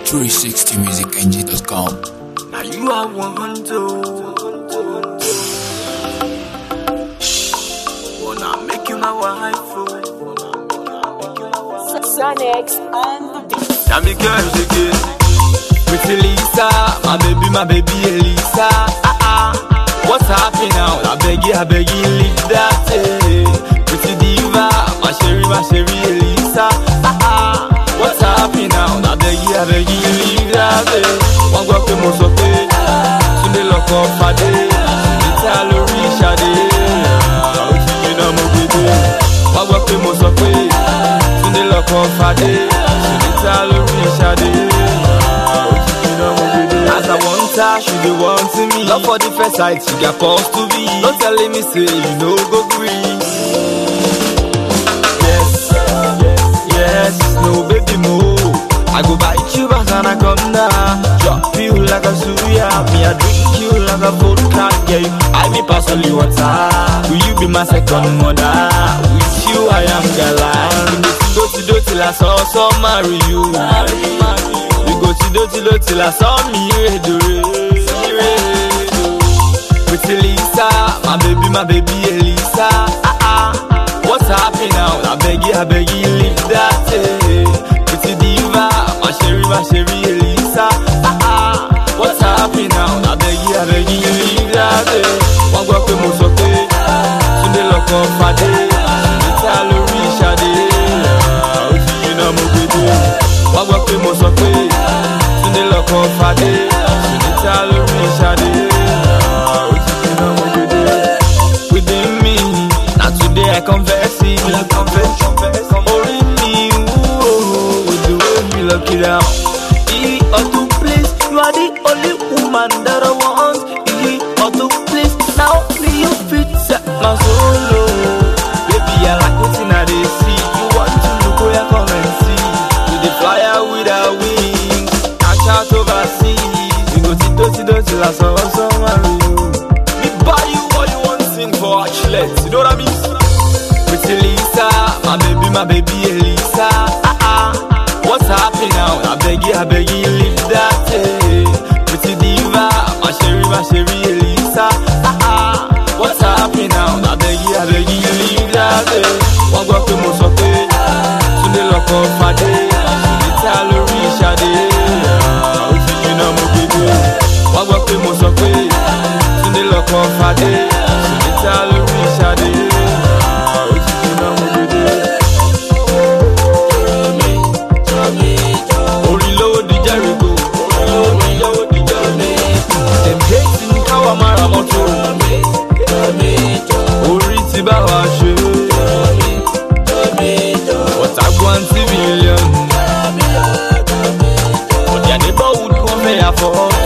360musicng.com. Now you are one to. Wanna make you my wife. Sonics and the beat. Now me girls again. Pretty Lisa, my baby Elisa. What's happening now? I beg you, leave that. Pretty diva, my sherry Elisa. What's happening now? I beg you, leave that. One go to Mosope, Sunday lock up my day. Little Richard, you know my baby. One go to Mosope, Sunday lock up my day. Little Richard, you know my baby. As I want her, she be wanting me. Love for the first sight, she got cause to be. Don't telling me say you know go green. Yes, no baby move. I go buy you back and I come down. Drop you like a suya, me I drink you like a vodka. Yeah, I be personally water. Will you be my second mother? With you I am galant. Go to do till I saw marry you. We go to do till I saw me redo. Pretty Lisa, my baby Elisa. What's happening now? I beg you, leave that. Pretty diva, my sherry Elisa. What's happening now? I beg you, leave that. One go to Mosope, Sunday lock up my day. Little Richard, you know my baby. One go to Mosope, Sunday lock up my day. Little Richard, you know my baby. Within me, now today I confess it. Only me, with the way you look it out. He ought to please, you are the only woman that I want. He ought to please, now me you fit set my soul low. Baby, I like what's in the sea. You want to look where I come and see. With the flyer without wings, I shout overseas. We go to till I saw marry you. Me buy you all you want sing for Ashlet. You know what I mean? Pretty Lisa, my baby Elisa. What's happening now? I beg you, leave that. Pretty diva, my sherry Elisa. What's happening now? I beg you, leave that. One go to Mosope, Sunday lock up my day. Little Richard, you know my baby. One go to Mosope, Sunday lock up my day. Little Richard, you know my baby. Them hating Kawamara Moto. Ori ti ba wa she. What I want civilian. But their neighborhood come here for.